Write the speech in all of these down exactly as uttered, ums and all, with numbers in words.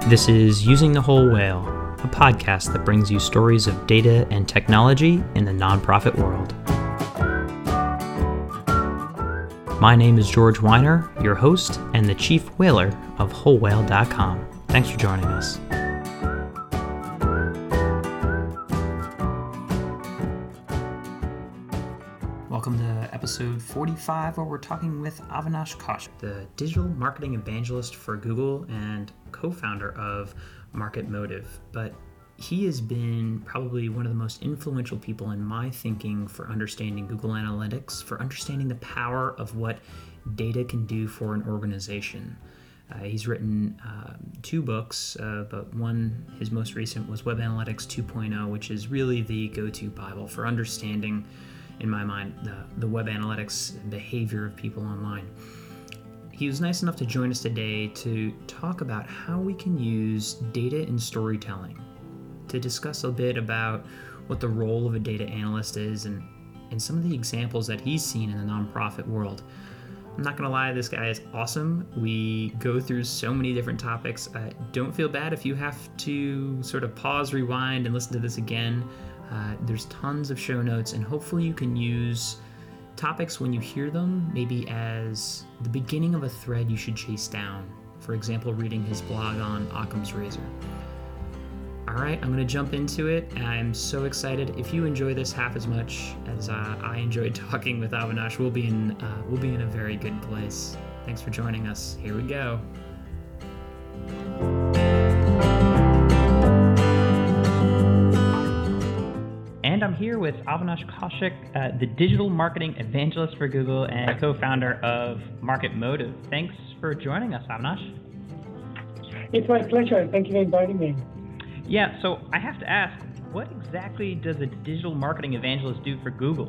This is Using the Whole Whale, a podcast that brings you stories of data and technology in the nonprofit world. My name is George Weiner, your host and the chief whaler of whole whale dot com. Thanks for joining us. Welcome to episode forty-five, where we're talking with Avinash Kaushik, the digital marketing evangelist for Google and co-founder of Market Motive. But he has been probably one of the most influential people in my thinking for understanding Google Analytics, for understanding the power of what data can do for an organization. Uh, he's written uh, two books, uh, but one, his most recent, was Web Analytics two point oh, which is really the go-to Bible for understanding, in my mind, the, the web analytics behavior of people online. He was nice enough to join us today to talk about how we can use data in storytelling, to discuss a bit about what the role of a data analyst is and, and some of the examples that he's seen in the nonprofit world. I'm not going to lie, this guy is awesome. We go through so many different topics. Uh, don't feel bad if you have to sort of pause, rewind, and listen to this again. Uh, there's tons of show notes, and hopefully you can use topics when you hear them, maybe as the beginning of a thread you should chase down. For example, reading his blog on Occam's Razor. All right, I'm going to jump into it. I'm so excited. If you enjoy this half as much as uh, I enjoyed talking with Avinash, we'll be in uh, we'll be in a very good place. Thanks for joining us. Here we go. And I'm here with Avinash Kaushik, uh, the digital marketing evangelist for Google and co-founder of Market Motive. Thanks for joining us, Avinash. It's my pleasure. Thank you for inviting me. Yeah, so I have to ask, what exactly does a digital marketing evangelist do for Google?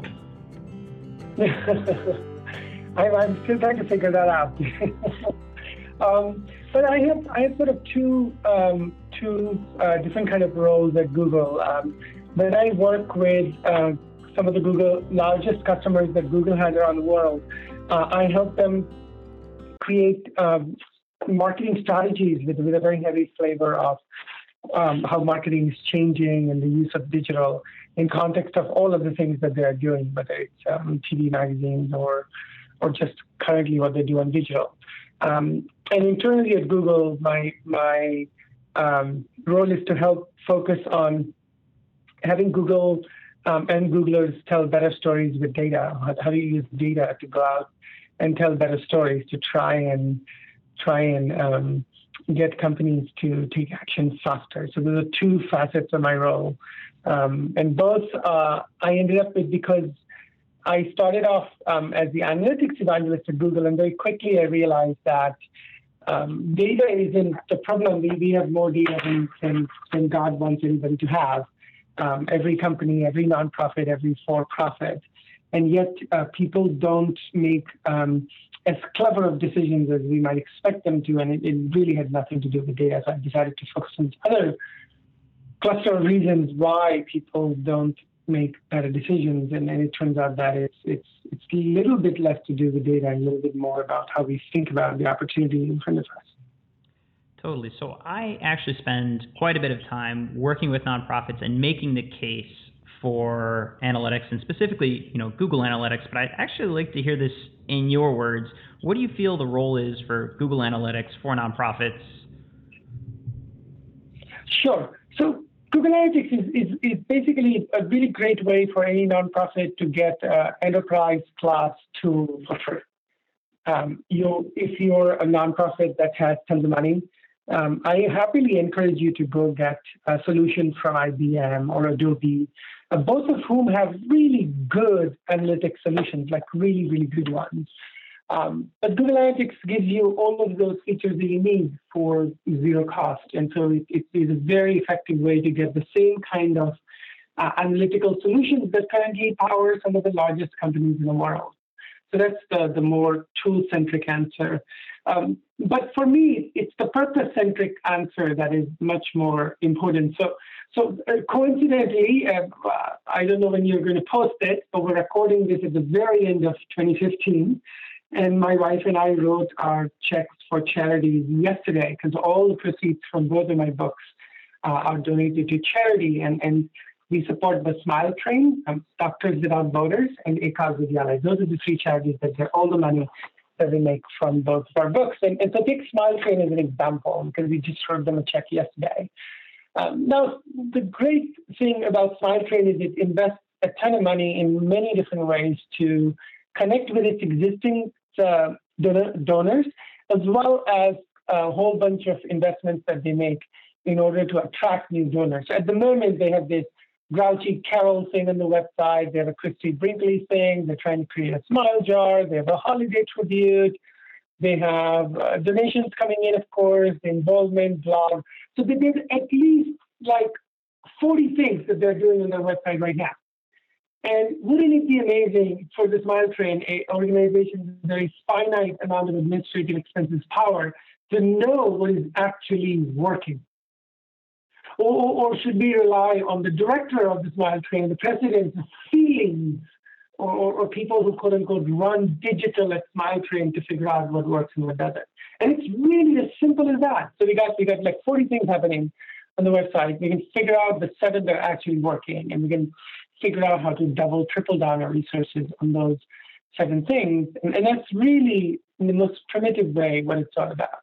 I, I'm still trying to figure that out. um, but I have I have sort of two um, two uh, different kind of roles at Google. Um, When I work with uh, some of the Google largest customers that Google has around the world, uh, I help them create um, marketing strategies with, with a very heavy flavor of um, how marketing is changing and the use of digital in context of all of the things that they are doing, whether it's um, T V magazines or or just currently what they do on digital. Um, and internally at Google, my my um, role is to help focus on having Google um, and Googlers tell better stories with data. How, how do you use data to go out and tell better stories to try and try and um, get companies to take action faster? So those are two facets of my role, um, and both uh, I ended up with because I started off um, as the analytics evangelist at Google, and very quickly I realized that um, data isn't the problem. We, we have more data than, than, than God wants anybody to have. Um, every company, every nonprofit, every for-profit, and yet uh, people don't make um, as clever of decisions as we might expect them to, and it, it really has nothing to do with data. So I decided to focus on other cluster of reasons why people don't make better decisions, and, and it turns out that it's it's it's a little bit less to do with data and a little bit more about how we think about the opportunity in front of us. Totally. So I actually spend quite a bit of time working with nonprofits and making the case for analytics, and specifically, you know, Google Analytics. But I'd actually like to hear this in your words. What do you feel the role is for Google Analytics for nonprofits? Sure. So Google Analytics is, is, is basically a really great way for any nonprofit to get uh, enterprise class tool for free. Um, you, if you're a nonprofit that has tons of money, Um, I happily encourage you to go get a solution from I B M or Adobe, uh, both of whom have really good analytics solutions, like really, really good ones. Um, but Google Analytics gives you all of those features that you need for zero cost. And so it, it is a very effective way to get the same kind of uh, analytical solutions that currently power some of the largest companies in the world. So that's the, the more tool-centric answer. Um, but for me, it's the purpose-centric answer that is much more important. So, so uh, coincidentally, uh, I don't know when you're going to post it, but we're recording this at the very end of twenty fifteen. And my wife and I wrote our checks for charities yesterday because all the proceeds from both of my books uh, are donated to charity. And, and we support the Smile Train, um, Doctors Without Borders, and Ekaz Vidyalaya. Those are the three charities that get all the money that we make from both of our books. And, and so take Smile Train as an example because we just wrote them a check yesterday. Um, now, the great thing about Smile Train is it invests a ton of money in many different ways to connect with its existing uh, donor, donors, as well as a whole bunch of investments that they make in order to attract new donors. At the moment, they have this Grouchy Carol thing on the website. They have a Christy Brinkley thing. They're trying to create a smile jar. They have a holiday tribute. They have uh, donations coming in, of course, the involvement, blog. So they did at least like forty things that they're doing on their website right now. And wouldn't it be amazing for the Smile Train, an organization with a very finite amount of administrative expenses power, to know what is actually working? Or, or should we rely on the director of the Smile Train, the president's feelings, or, or, or people who quote unquote run digital at Smile Train to figure out what works and what doesn't? And it's really as simple as that. So we got we got like forty things happening on the website. We can figure out the seven that are actually working, and we can figure out how to double, triple down our resources on those seven things. And, and that's really, in the most primitive way, what it's all about.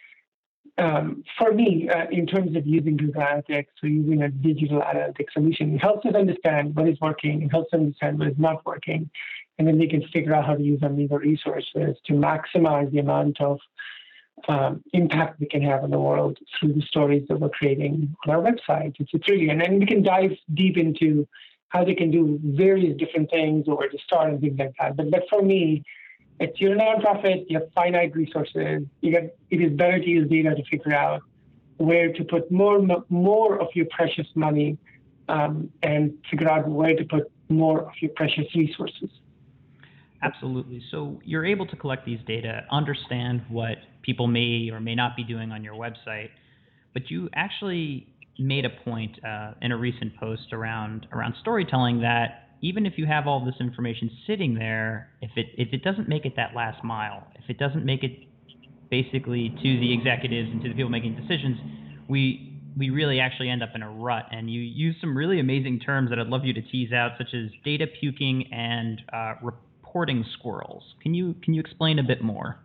Um, for me, uh, in terms of using Google Analytics or using a digital analytics solution, it helps us understand what is working, it helps us understand what is not working, and then we can figure out how to use our legal resources to maximize the amount of um, impact we can have on the world through the stories that we're creating on our website. It's, it's really, and then we can dive deep into how they can do various different things or where to start and things like that. But, but for me, it's you're a nonprofit, you have finite resources. You get, it is better to use data to figure out where to put more more of your precious money um, and figure out where to put more of your precious resources. Absolutely. So you're able to collect these data, understand what people may or may not be doing on your website, but you actually made a point uh, in a recent post around around storytelling that even if you have all this information sitting there, if it if it doesn't make it that last mile, if it doesn't make it basically to the executives and to the people making decisions, we we really actually end up in a rut. And you use some really amazing terms that I'd love you to tease out, such as data puking and uh, reporting squirrels. Can you can you explain a bit more?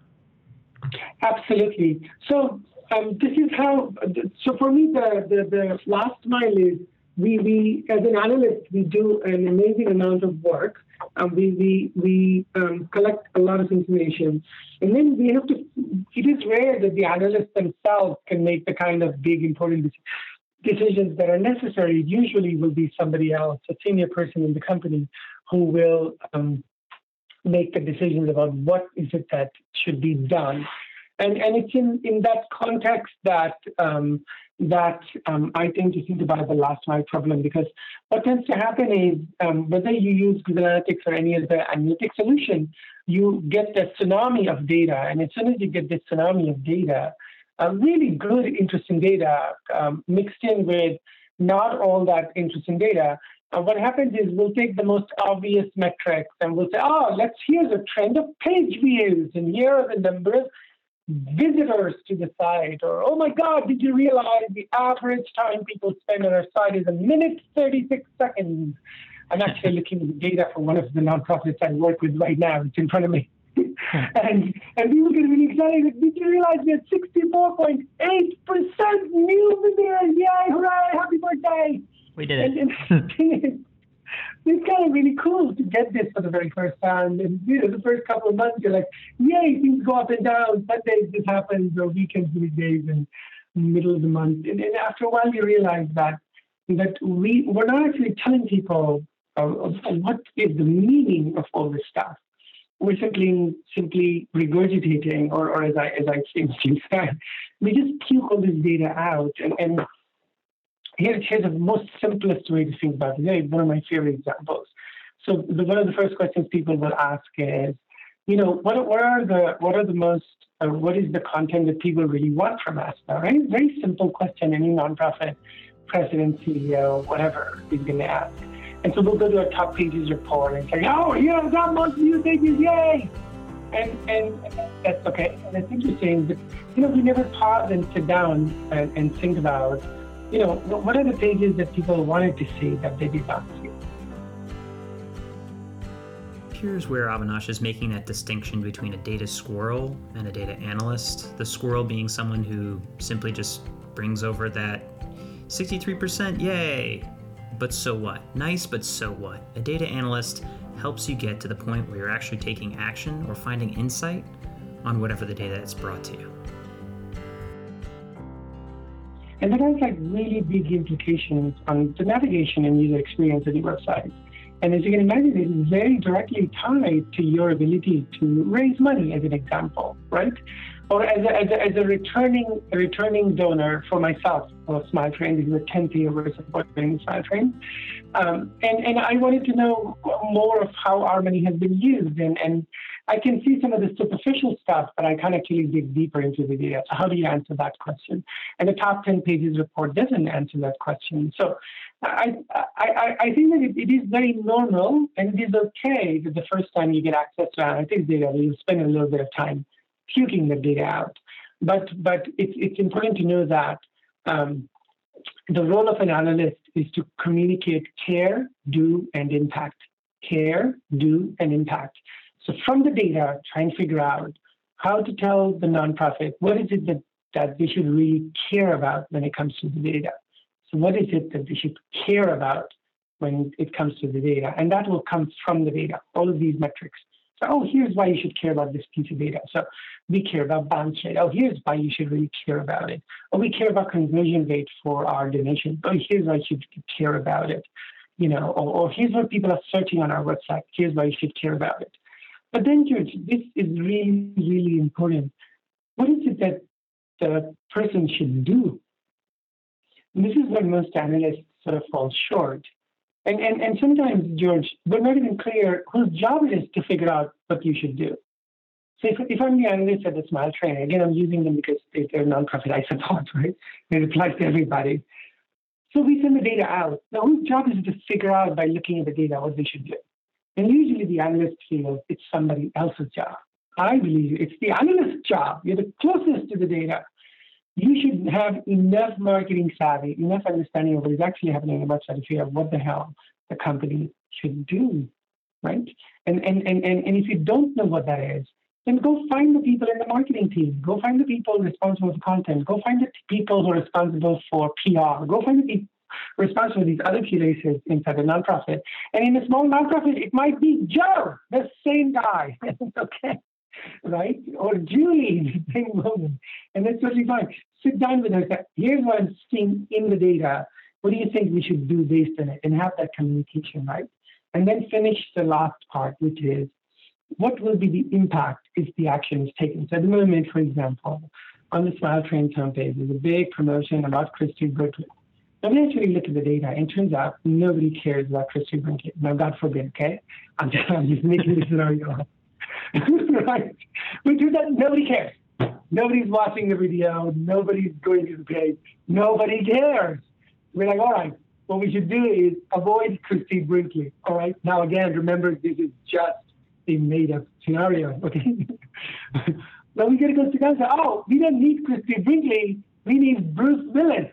Absolutely. So um, this is how. So for me, the the, the last mile is. We, we, as an analyst, we do an amazing amount of work. Um, we we, we um, collect a lot of information. And then we have to, it is rare that the analysts themselves can make the kind of big, important decisions that are necessary. It usually will be somebody else, a senior person in the company, who will um, make the decisions about what is it that should be done. And, and it's in, in that context that um, that um, I tend to think about the last mile problem, because what tends to happen is um, whether you use Google Analytics or any other analytics solution, you get the tsunami of data. And as soon as you get this tsunami of data, uh, really good, interesting data um, mixed in with not all that interesting data, uh, what happens is we'll take the most obvious metrics and we'll say, oh, let's here's a trend of page views, and here are the numbers visitors to the site, or oh my God, did you realize the average time people spend on our site is a minute thirty-six seconds? I'm actually looking at the data for one of the nonprofits I work with right now. It's in front of me. and and people get really excited. Did you realize we had sixty-four point eight percent new visitors? Yay, hooray, happy birthday. We did it. And, and it's kind of really cool to get this for the very first time. And you know, the first couple of months, you're like, yay, things go up and down. Sundays this happens, or weekends, weekdays, and middle of the month. And, and after a while, you realize that that we, we're not actually telling people uh, what is the meaning of all this stuff. We're simply simply regurgitating, or, or as I as I famously said, we just puke all this data out. And, and Here, here's the most simplest way to think about it. It's one of my favorite examples. So the, one of the first questions people will ask is, you know, what, what are the what are the most uh, what is the content that people really want from us now? Right? Very simple question. Any nonprofit president, C E O, whatever is going to ask. And so we'll go to our top pages report and say, oh, yeah, that most new pages, yay! And, and that's okay. And it's interesting, but, you know, we never pause and sit down and, and think about, you know, what are the pages that people wanted to see that they did not see? Here's where Avinash is making that distinction between a data squirrel and a data analyst. The squirrel being someone who simply just brings over that sixty-three percent, yay! But so what? Nice, but so what? A data analyst helps you get to the point where you're actually taking action or finding insight on whatever the data is brought to you. And that has like really big implications on the navigation and user experience of your website. And as you can imagine, it is very directly tied to your ability to raise money, as an example, right? Or as a, as a, as a returning a returning donor for myself of SmileTrain, this is a tenth year we're supporting SmileTrain. Um, and, and I wanted to know more of how our money has been used. And, and I can see some of the superficial stuff, but I can't actually dig deeper into the data. So how do you answer that question? And the top ten pages report doesn't answer that question. So I, I, I think that it, it is very normal, and it is okay that the first time you get access to analytics data, you'll spend a little bit of time puking the data out. But but it's it's important to know that um, the role of an analyst is to communicate care, do, and impact. Care, do, and impact. So from the data, try and figure out how to tell the nonprofit what is it that, that they should really care about when it comes to the data. So what is it that they should care about when it comes to the data? And that will come from the data, all of these metrics. So, oh, here's why you should care about this piece of data. So we care about bounce rate. Oh, here's why you should really care about it. Oh, we care about conversion rate for our donation. Oh, here's why you should care about it. You know, or, or here's what people are searching on our website. Here's why you should care about it. But then, George, this is really, really important. What is it that the person should do? And this is where most analysts sort of fall short. And, and, and sometimes, George, we're not even clear whose job it is to figure out what you should do. So if, if I'm the analyst at the SmileTrain, again, I'm using them because they, they're a nonprofit I support, right? It applies to everybody. So we send the data out. Now, whose job is it to figure out by looking at the data what they should do? And usually the analyst feels it's somebody else's job. I believe it's the analyst's job. You're the closest to the data. You should have enough marketing savvy, enough understanding of what is actually happening in the website to figure out what the hell the company should do, right? And, and, and, and, and if you don't know what that is, then go find the people in the marketing team. Go find the people responsible for content. Go find the people who are responsible for P R. Go find the people responsible for these other places inside a nonprofit. And in a small nonprofit, it might be Joe, the same guy, okay? Right? Or Julie, the same woman. And that's totally fine. Sit down with her and say, here's what I'm seeing in the data. What do you think we should do based on it? And have that communication, right? And then finish the last part, which is, what will be the impact if the action is taken? So at the moment, for example, on the SmileTrain homepage, there's a big promotion about Christy Brinkley. Now, we actually look at the data, and it turns out nobody cares about Christy Brinkley. Now, God forbid, okay? I'm just, I'm just making this scenario up. Right? We do that, nobody cares. Nobody's watching the video. Nobody's going to the page. Nobody cares. We're like, all right, what we should do is avoid Christy Brinkley. All right? Now, again, remember, this is just a made-up scenario, okay? Now we got to go to and say, oh, we don't need Christy Brinkley. We need Bruce Willis.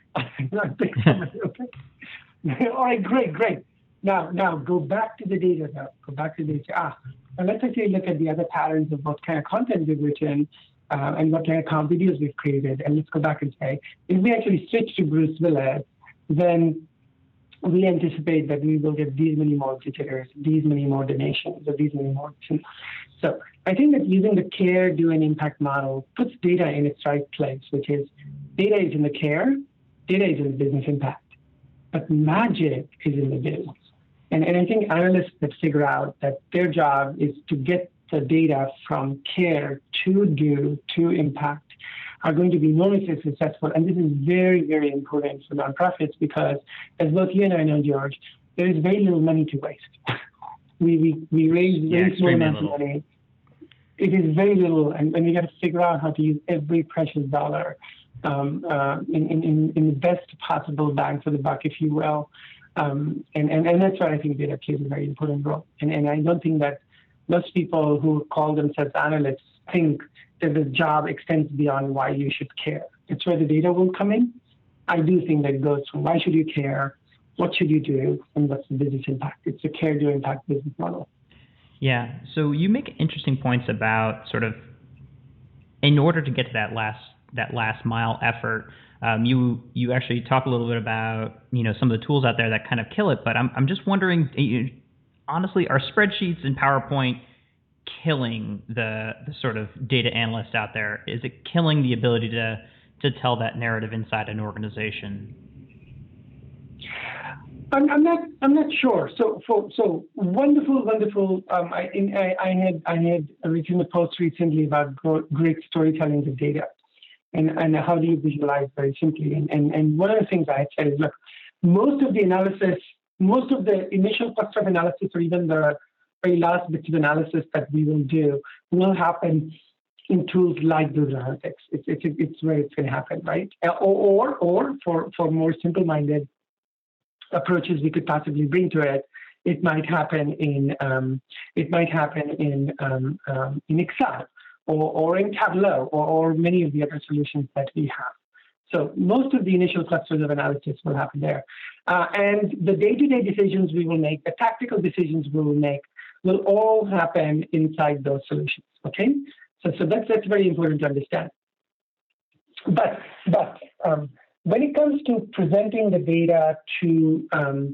Okay? All right, great, great. Now, now go back to the data. Now. Go back to the data. Ah, and let's actually look at the other patterns of what kind of content we've written uh, and what kind of com videos we've created. And let's go back and say, if we actually switch to Bruce Willis, then we anticipate that we will get these many more visitors, these many more donations, or these many more. So I think that using the care, do, and impact model puts data in its right place, which is data is in the care, data is in the business impact, but magic is in the business. And, and I think analysts that figure out that their job is to get the data from care to do to impact are going to be enormously successful. And this is very, very important for nonprofits because, as both you and I know, George, there is very little money to waste. we, we, we raise yeah, very small amounts of money. It is very little, and, and we got to figure out how to use every precious dollar um, uh, in, in, in the best possible bang for the buck, if you will. Um, and, and, and that's why I think data plays a very important role. And, and I don't think that most people who call themselves analysts think that the job extends beyond why you should care. It's where the data will come in. I do think that it goes from why should you care, what should you do, and what's the business impact. It's a care to impact business model. Yeah. So you make interesting points about sort of, in order to get to that last that last mile effort, um, you you actually talk a little bit about, you know, some of the tools out there that kind of kill it. But I'm I'm just wondering, honestly, are spreadsheets and PowerPoint killing the the sort of data analyst out there? Is it killing the ability to to tell that narrative inside an organization? I'm, I'm not. I'm not sure. So, for, so wonderful, wonderful. Um, I, in, I, I had I had written a post recently about great storytelling of data, and and how do you visualize very simply. And and and one of the things I had said is, look, most of the analysis, most of the initial cluster of analysis, or even the very last bits of analysis that we will do, will happen in tools like Google Analytics. It's it's it's where it's going to happen, right? Or or or for for more simple-minded approaches we could possibly bring to it, it might happen in um, it might happen in um, um, in Excel or, or in Tableau or, or many of the other solutions that we have. So most of the initial clusters of analysis will happen there, uh, and the day-to-day decisions we will make, the tactical decisions we will make, will all happen inside those solutions. Okay, so so that's that's very important to understand. But but um, when it comes to presenting the data to um,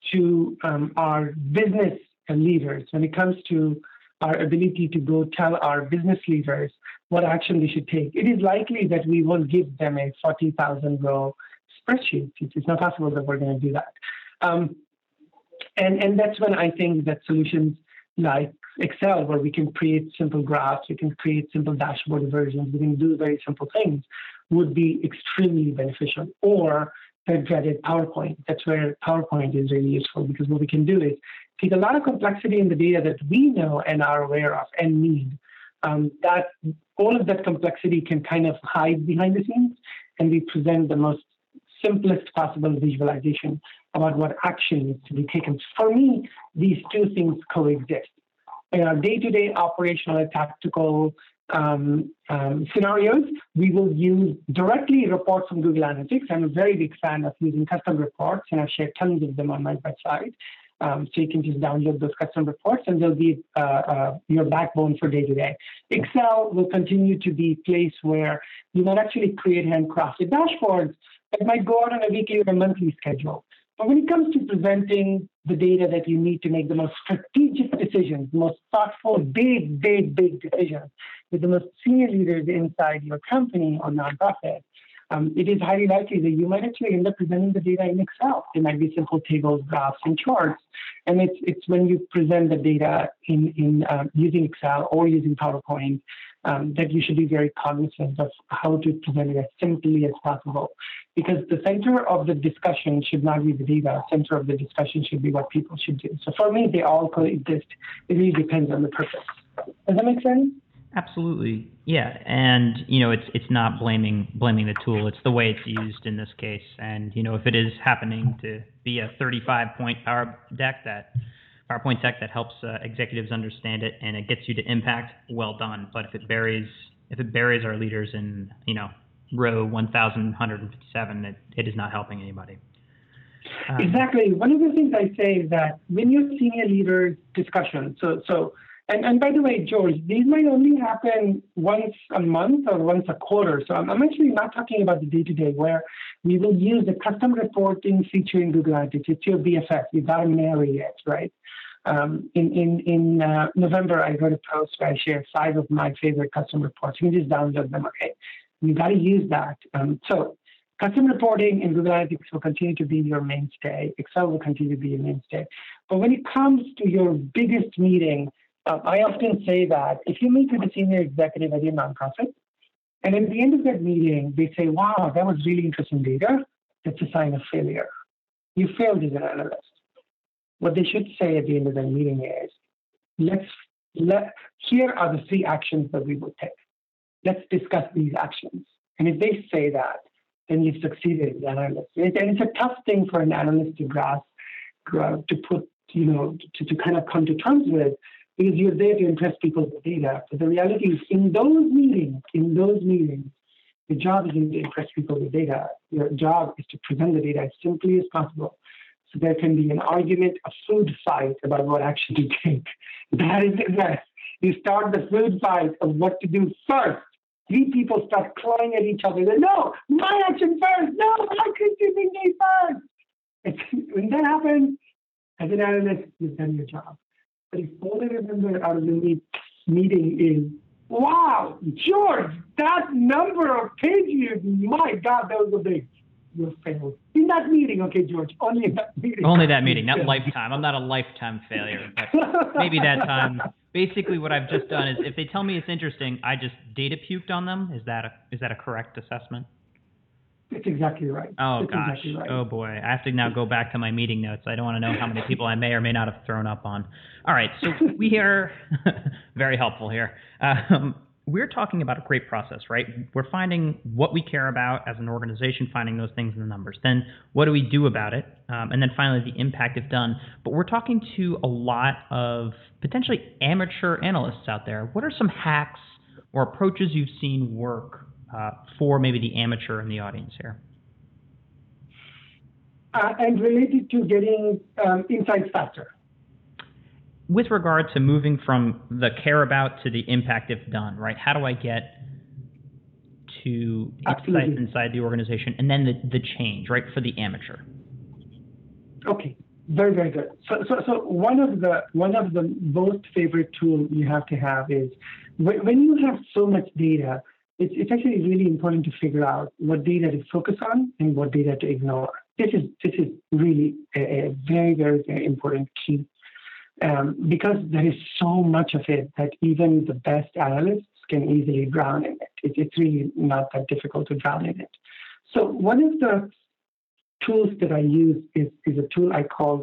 to um, our business leaders, when it comes to our ability to go tell our business leaders what action they should take, it is likely that we will give them a forty thousand row spreadsheet. It's not possible that we're going to do that. Um, and, and that's when I think that solutions like Excel, where we can create simple graphs, we can create simple dashboard versions, we can do very simple things, would be extremely beneficial. Or the dreaded PowerPoint. That's where PowerPoint is really useful, because what we can do is take a lot of complexity in the data that we know and are aware of and need. Um, that all of that complexity can kind of hide behind the scenes, and we present the most simplest possible visualization about what action needs to be taken. For me, these two things coexist. In our day-to-day operational and tactical um, um, scenarios, we will use directly reports from Google Analytics. I'm a very big fan of using custom reports, and I've shared tons of them on my website. Um, so you can just download those custom reports, and they'll be uh, uh, your backbone for day-to-day. Excel will continue to be a place where you might actually create handcrafted dashboards that might go out on a weekly or a monthly schedule. But when it comes to presenting the data that you need to make the most strategic decisions, the most thoughtful, big, big, big decisions with the most senior leaders inside your company or nonprofit, um, it is highly likely that you might actually end up presenting the data in Excel. It might be simple tables, graphs, and charts. And it's it's when you present the data in, in uh, using Excel or using PowerPoint um, that you should be very cognizant of how to present it as simply as possible. Because the center of the discussion should not be the data. The center of the discussion should be what people should do. So for me, they all coexist. It really depends on the purpose. Does that make sense? Absolutely. Yeah. And, you know, it's it's not blaming blaming the tool. It's the way it's used in this case. And, you know, if it is happening to be a thirty-five point power deck that PowerPoint deck that helps uh, executives understand it and it gets you to impact, well done. But if it buries if it buries our leaders in, you know, row one thousand one hundred fifty-seven, it, it is not helping anybody. Um, exactly. One of the things I say is that when you're senior leader discussion, so so and, and by the way, George, these might only happen once a month or once a quarter. So I'm, I'm actually not talking about the day-to-day where we will use the custom reporting feature in Google Analytics. It's your B F F. You've got to marry it, right? Um, in in, in uh, November, I wrote a post where I shared five of my favorite custom reports. You can just download them, okay? You got to use that. Um, so custom reporting in Google Analytics will continue to be your mainstay. Excel will continue to be your mainstay. But when it comes to your biggest meeting, uh, I often say that if you meet with a senior executive at your nonprofit, and at the end of that meeting, they say, wow, that was really interesting data, that's a sign of failure. You failed as an analyst. What they should say at the end of that meeting is, let's let, here are the three actions that we will take. Let's discuss these actions. And if they say that, then you've succeeded as an analyst. And it's a tough thing for an analyst to grasp, to put, you know, to, to kind of come to terms with. because you're there to impress people with data. But the reality is, in those meetings, in those meetings, the job isn't to impress people with data. Your job is to present the data as simply as possible. So there can be an argument, a food fight about what action to take. That is the best. You start the food fight of what to do first. Three people start clawing at each other. They, no, my action first. No, why couldn't you think me first? And when that happens, as an analyst, you've done your job. But if all they remember out of the meet, meeting is, wow, George, that number of pages, my God, that was a big, you failed. In that meeting, okay, George, only in that meeting. Only that meeting, not lifetime. I'm not a lifetime failure, but maybe that time. Basically, what I've just done is, if they tell me it's interesting, I just data puked on them. Is that a, is that a correct assessment? It's exactly right. Oh, it's gosh. Exactly right. Oh, boy. I have to now go back to my meeting notes. I don't want to know how many people I may or may not have thrown up on. All right. So we are very helpful here. Um, we're talking about a great process, right? We're finding what we care about as an organization, finding those things in the numbers. Then what do we do about it? Um, and then finally, the impact if done. But we're talking to a lot of potentially amateur analysts out there. What are some hacks or approaches you've seen work Uh, for maybe the amateur in the audience here? Uh, and related to getting um, insights faster. With regard to moving from the care about to the impact if done, right? How do I get to Absolutely. insights inside the organization and then the, the change, right, for the amateur? Okay, very, very good. So, so, so one of the one of the most favorite tools you have to have is when, when you have so much data, It's, it's actually really important to figure out what data to focus on and what data to ignore. This is this is really a, a very, very, very important key um, because there is so much of it that even the best analysts can easily drown in it. it. It's really not that difficult to drown in it. So one of the tools that I use is, is a tool I called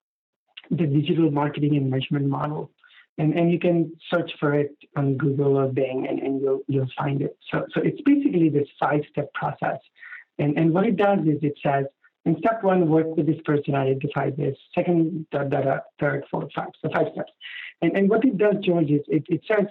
the Digital Marketing and Measurement Model. And, and you can search for it on Google or Bing, and, and you'll you'll find it. So so it's basically this five-step process. And and what it does is it says, in step one, work with this person, identify this. Second, da, da, da, third, fourth, five. So five steps. And and what it does, George, is it, it says,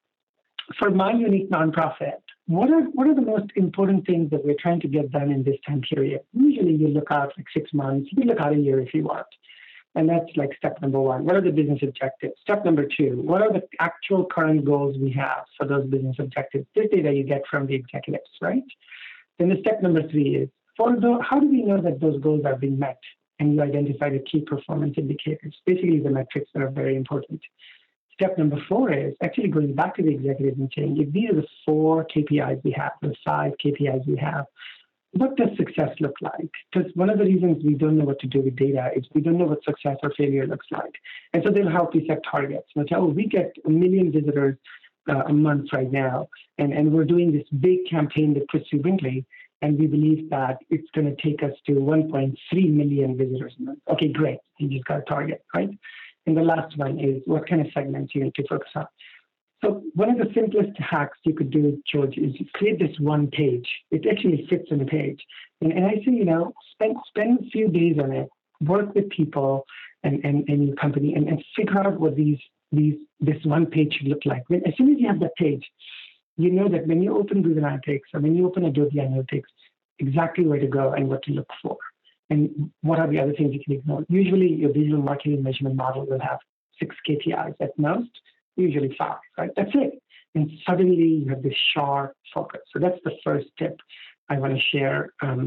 for my unique nonprofit, what are what are the most important things that we're trying to get done in this time period? Usually you look out like six months, you look out a year if you want. And that's like step number one. What are the business objectives? Step number two, what are the actual current goals we have for those business objectives? This data you get from the executives, right? Then the step number three is, for the, how do we know that those goals are being met? And you identify the key performance indicators, basically the metrics that are very important. Step number four is actually going back to the executives and saying, if these are the four K P Is we have, the five K P Is we have, what does success look like? Because one of the reasons we don't know what to do with data is we don't know what success or failure looks like. And so they'll help you set targets. They'll say, oh, we get a million visitors uh, a month right now, and, and we're doing this big campaign with Christy Brinkley, and we believe that it's going to take us to one point three million visitors a month. Okay, great. You just got a target, right? And the last one is what kind of segments you need to focus on. So one of the simplest hacks you could do, George, is you create this one page. It actually fits on a page. And, and I say, you know, spend spend a few days on it, work with people and, and, and your company and, and figure out what these these this one page should look like. When, as soon as you have that page, you know that when you open Google Analytics or when you open Adobe Analytics, exactly where to go and what to look for. And what are the other things you can ignore? Usually your digital marketing measurement model will have six K P Is at most. Usually five, right? That's it. And suddenly you have this sharp focus. So that's the first tip I want to share um,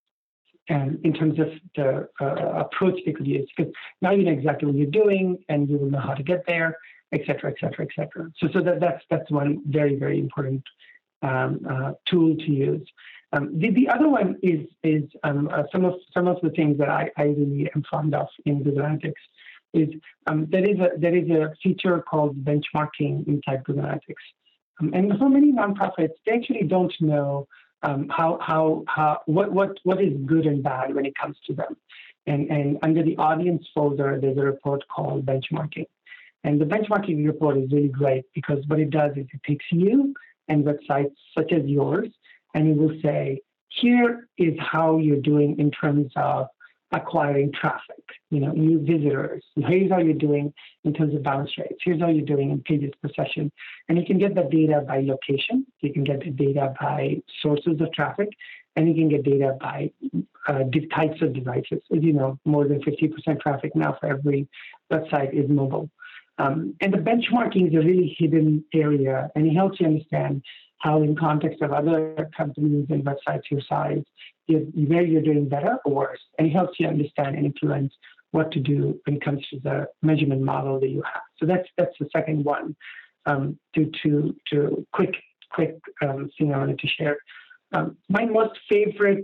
and in terms of the uh, approach they could use. Because now you know exactly what you're doing and you will know how to get there, et cetera, et cetera, et cetera. So, so that, that's, that's one very, very important um, uh, tool to use. Um, the, the other one is, is um, uh, some, of, some of the things that I, I really am fond of in Google Analytics. Is um, there is a there is a feature called benchmarking inside Google Analytics, um, and for many nonprofits, they actually don't know um, how how how what what what is good and bad when it comes to them. And and under the audience folder, there's a report called benchmarking, and the benchmarking report is really great because what it does is it takes you and websites such as yours, and it will say, here is how you're doing in terms of acquiring traffic, you know, new visitors. Here's how you're doing in terms of bounce rates. Here's how you're doing in pages per session. And you can get the data by location. You can get the data by sources of traffic, and you can get data by uh, types of devices. As you know, more than fifty percent traffic now for every website is mobile. Um, and the benchmarking is a really hidden area, and it helps you understand how, in context of other companies and websites your size, you're, where you're doing better or worse. And it helps you understand and influence what to do when it comes to the measurement model that you have. So that's that's the second one. Um, to to to quick quick um, thing I wanted to share. Um, my most favorite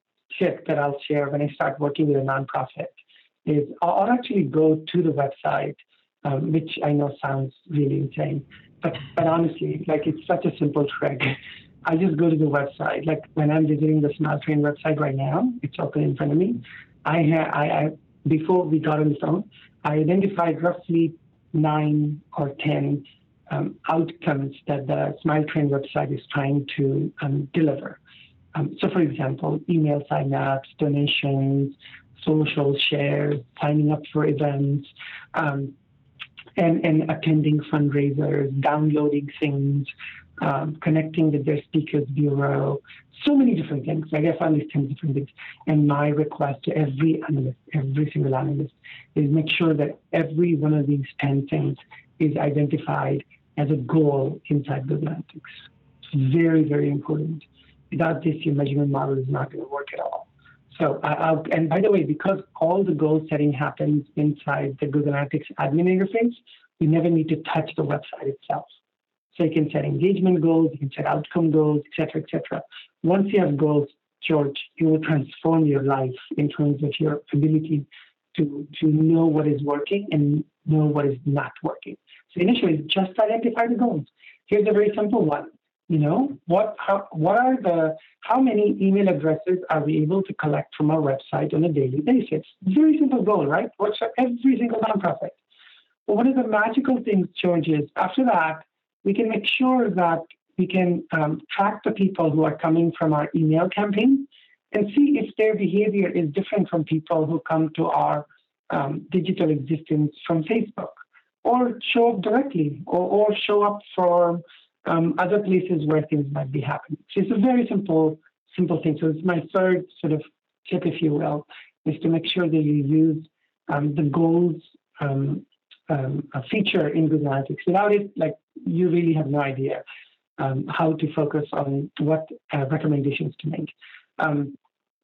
tip that I'll share when I start working with a nonprofit is I'll, I'll actually go to the website, um, which I know sounds really insane, but but honestly, like it's such a simple trick. I just go to the website. Like when I'm visiting the SmileTrain website right now, it's open in front of me. I ha- I, I before we got on the phone, I identified roughly nine or ten um, outcomes that the SmileTrain website is trying to um, deliver. Um, so, for example, email signups, donations, social shares, signing up for events, um, and, and attending fundraisers, downloading things, um, connecting with their speakers bureau, so many different things. Like I found these ten different things. And my request to every analyst, every single analyst, is make sure that every one of these ten things is identified as a goal inside Google Analytics. It's very, very important. Without this, your measurement model is not going to work at all. So, I, I'll, and by the way, because all the goal setting happens inside the Google Analytics admin interface, you never need to touch the website itself. So you can set engagement goals, you can set outcome goals, et cetera, et cetera. Once you have goals, George, it will transform your life in terms of your ability to, to know what is working and know what is not working. So initially, just identify the goals. Here's a very simple one. You know, what how, what are the, how many email addresses are we able to collect from our website on a daily basis? Very simple goal, right? What's for every single nonprofit. But one of the magical things, George, is after that, we can make sure that we can um, track the people who are coming from our email campaign and see if their behavior is different from people who come to our um, digital existence from Facebook, or show up directly, or, or show up for um, other places where things might be happening. So it's a very simple, simple thing. So it's my third sort of tip, if you will, is to make sure that you use um, the goals um, um, a feature in Google Analytics. Without it, like you really have no idea um, how to focus on what uh, recommendations to make. Um,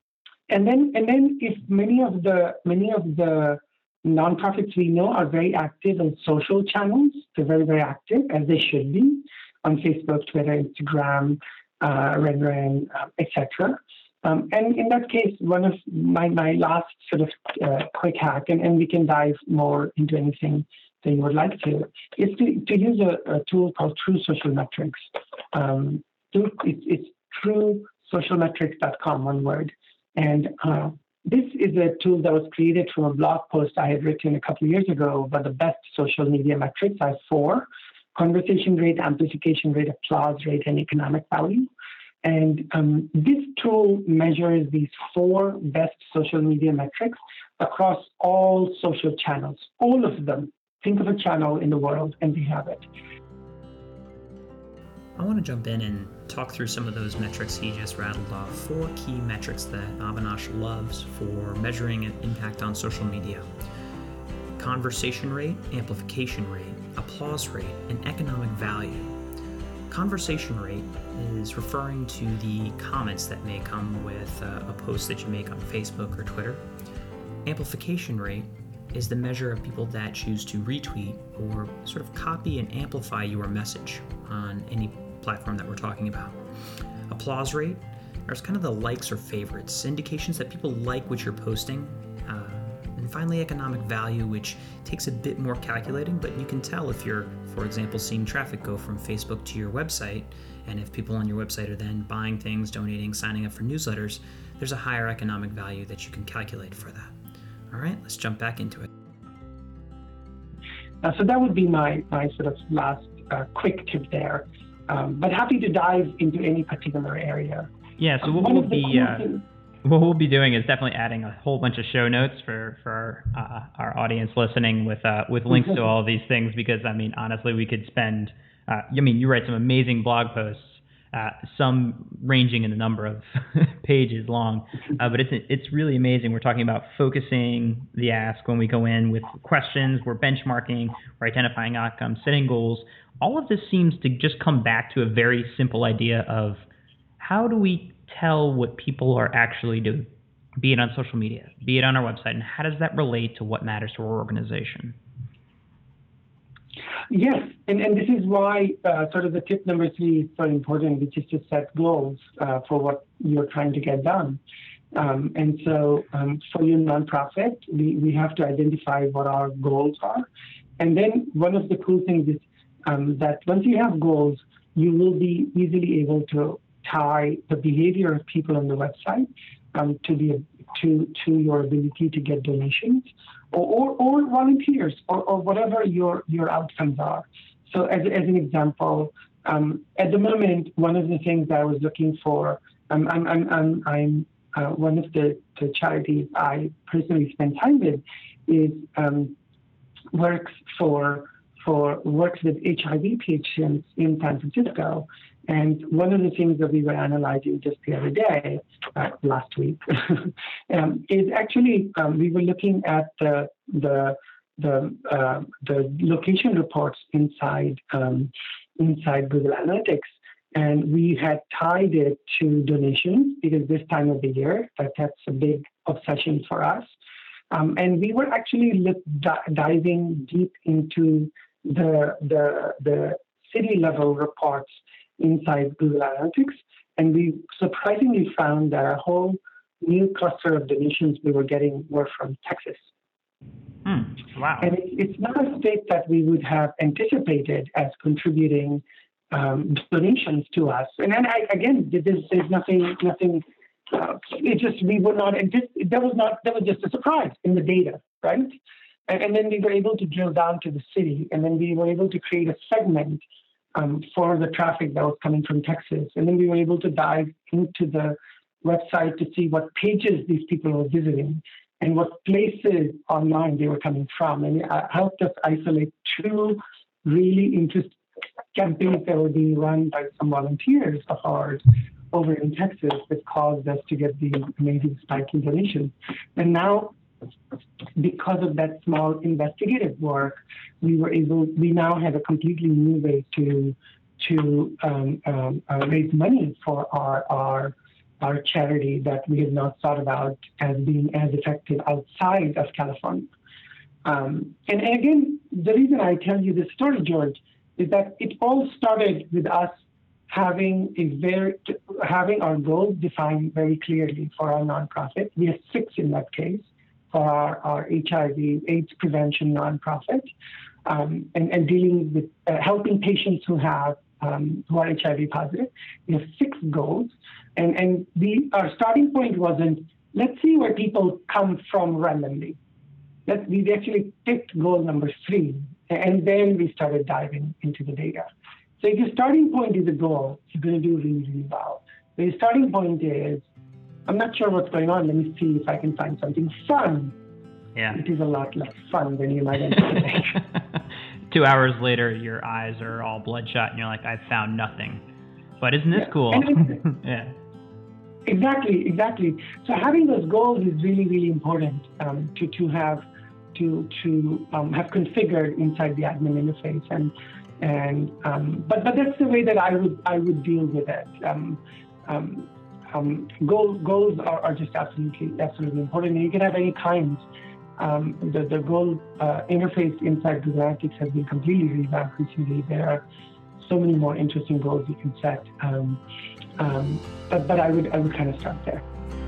and then, and then, if many of the many of the nonprofits we know are very active on social channels, they're very very active, as they should be, on Facebook, Twitter, Instagram, uh, Redren, uh, et cetera. Um, and in that case, one of my, my last sort of uh, quick hack, and, and we can dive more into anything that you would like to, is to, to use a, a tool called True Social Metrics. Um, it's, it's true social metrics dot com, one word. And uh, this is a tool that was created from a blog post I had written a couple of years ago about the best social media metrics. I have four: conversation rate, amplification rate, applause rate, and economic value. And um, this tool measures these four best social media metrics across all social channels, all of them. Think of a channel in the world and we have it. I want to jump in and talk through some of those metrics he just rattled off. Four key metrics that Avinash loves for measuring an impact on social media: conversation rate, amplification rate, applause rate, and economic value. Conversation rate is referring to the comments that may come with uh, a post that you make on Facebook or Twitter. Amplification rate is the measure of people that choose to retweet or sort of copy and amplify your message on any platform that we're talking about. Applause rate, there's kind of the likes or favorites, indications that people like what you're posting. Uh, and finally, economic value, which takes a bit more calculating, but you can tell if you're, for example, seeing traffic go from Facebook to your website, and if people on your website are then buying things, donating, signing up for newsletters, there's a higher economic value that you can calculate for that. All right, let's jump back into it. Uh, so that would be my, my sort of last uh, quick tip there. Um, but happy to dive into any particular area. Yeah, so what One would of the be, cool uh, things, what we'll be doing is definitely adding a whole bunch of show notes for for our, uh, our audience listening with uh, with links to all of these things, because I mean, honestly, we could spend. Uh, I mean, you write some amazing blog posts, uh, some ranging in the number of pages long, uh, but it's it's really amazing. We're talking about focusing the ask when we go in with questions. We're benchmarking. We're identifying outcomes, setting goals. All of this seems to just come back to a very simple idea of how do we tell what people are actually doing, be it on social media, be it on our website, and how does that relate to what matters to our organization? Yes, and, and this is why uh, sort of the tip number three is so important, which is to set goals uh, for what you're trying to get done. Um, and so um, for your nonprofit, we, we have to identify what our goals are. And then one of the cool things is um, that once you have goals, you will be easily able to tie the behavior of people on the website um, to the to to your ability to get donations or, or, or volunteers or, or whatever your your outcomes are. So as, as an example, um, at the moment, one of the things that I was looking for, um, I'm I'm I'm, I'm uh, one of the, the charities I personally spend time with is um, works for for works with H I V patients in San Francisco. And one of the things that we were analyzing just the other day, uh, last week, um, is actually um, we were looking at the the the, uh, the location reports inside um, inside Google Analytics, and we had tied it to donations because this time of the year that that's a big obsession for us, um, and we were actually look, di- diving deep into the the the city level reports inside Google Analytics, and we surprisingly found that a whole new cluster of donations we were getting were from Texas. Hmm. Wow. And it, it's not a state that we would have anticipated as contributing um, donations to us. And then I, again, there's, there's nothing, nothing. Uh, it just we were not. Anticip- that was not. That was just a surprise in the data, right? And, and then we were able to drill down to the city, and then we were able to create a segment Um, for the traffic that was coming from Texas. And then we were able to dive into the website to see what pages these people were visiting and what places online they were coming from. And it helped us isolate two really interesting campaigns that were being run by some volunteers of ours over in Texas that caused us to get the amazing spike in donations. And now, because of that small investigative work, we were able. We now have a completely new way to to um, um, uh, raise money for our our our charity that we have not thought about as being as effective outside of California. Um, and, and again, the reason I tell you this story, George, is that it all started with us having a very having our goals defined very clearly for our nonprofit. We have six in that case. For our, our H I V AIDS prevention nonprofit, um, and, and dealing with uh, helping patients who have um, who are H I V positive. We have six goals, and and the our starting point wasn't let's see where people come from randomly. Let we actually picked goal number three, and then we started diving into the data. So if your starting point is a goal, you're going to do really really well. But your starting point is I'm not sure what's going on. Let me see if I can find something fun. Yeah. It is a lot less fun than you might anticipate. Two hours later, your eyes are all bloodshot, and you're like, I've found nothing. But isn't this yeah. cool? yeah. Exactly, exactly. So having those goals is really, really important um, to to have to to um, have configured inside the admin interface. And and um, but but that's the way that I would I would deal with it. Um, um, Um, goals goals are, are just absolutely absolutely important. And you can have any kinds. Um, the the goal uh, interface inside Google Analytics has been completely revamped recently. There are so many more interesting goals you can set. Um, um, but but I would I would kind of start there.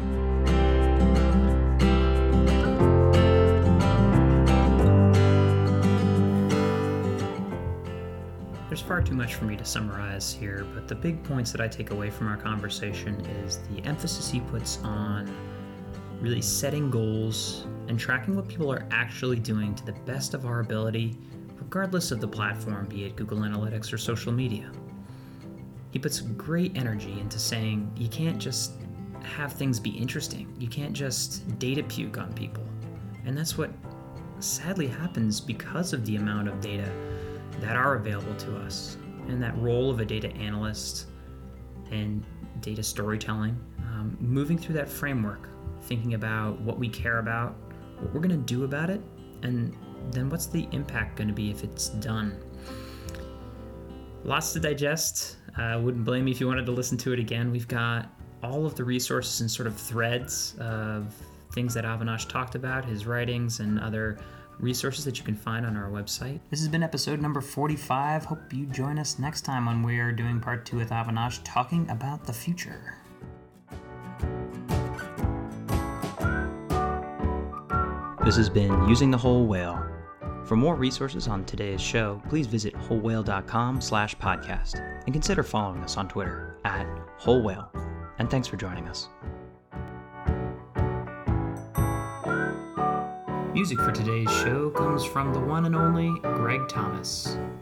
There's far too much for me to summarize here, but the big points that I take away from our conversation is the emphasis he puts on really setting goals and tracking what people are actually doing to the best of our ability, regardless of the platform, be it Google Analytics or social media. He puts great energy into saying you can't just have things be interesting. You can't just data puke on people. And that's what sadly happens because of the amount of data that are available to us. And that role of a data analyst and data storytelling, um, moving through that framework, thinking about what we care about, what we're going to do about it, and then what's the impact going to be if it's done. Lots to digest. I uh, wouldn't blame you if you wanted to listen to it again. We've got all of the resources and sort of threads of things that Avinash talked about, his writings and other resources that you can find on our website. This has been episode number forty-five. Hope you join us next time when we are doing part two with Avinash, talking about the future. This has been Using the Whole Whale. For more resources on today's show, please visit wholewhale.com slash podcast and consider following us on Twitter at wholewhale. And thanks for joining us. Music for today's show comes from the one and only Greg Thomas.